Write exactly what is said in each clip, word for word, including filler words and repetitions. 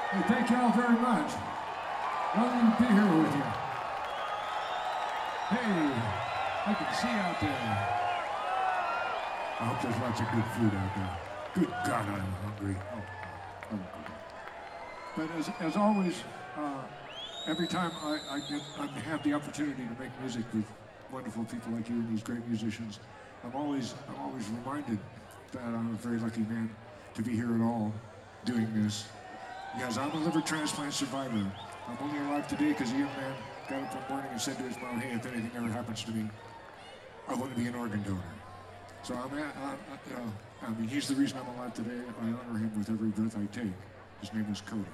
Hey, thank you all very much. Lovely to be here with you. Hey, I can see out there. I hope there's lots of good food out there. Good God, I'm hungry. Oh, oh, okay. But as, as always, uh, every time I, I, get, I have the opportunity to make music with wonderful people like you and these great musicians, I'm always, I'm always reminded that I'm a very lucky man to be here at all doing this. Because I'm a liver transplant survivor. I'm only alive today because a young man got up one morning and said to his mom, hey, if anything ever happens to me, I want to be an organ donor. So I'm, at, I'm you know, I mean, he's the reason I'm alive today. I honor him with every breath I take. His name was Cody.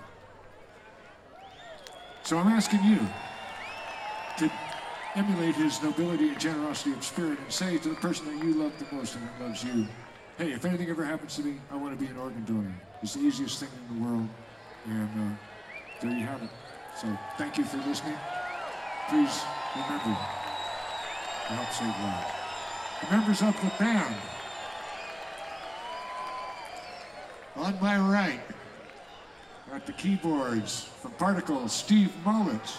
So I'm asking you to emulate his nobility and generosity of spirit and say to the person that you love the most and that loves you, hey, if anything ever happens to me, I want to be an organ donor. It's the easiest thing in the world. And uh, there you have it. So thank you for listening. Please remember to help save lives. The members of the band. On my right, at the keyboards from Particles, Steve Mullins.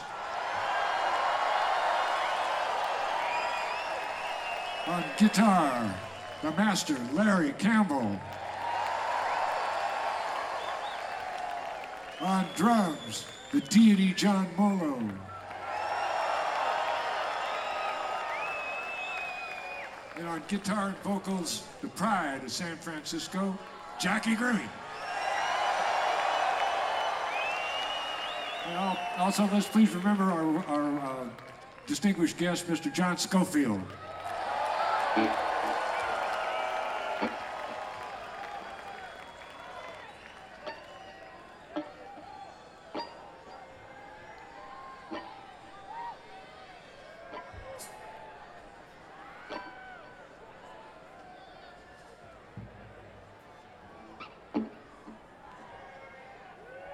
On guitar, the master, Larry Campbell. On drums, the deity, John Molo. And on guitar and vocals, the pride of San Francisco, Jackie Green. And also, let's please remember our, our uh, distinguished guest, Mister John Schofield.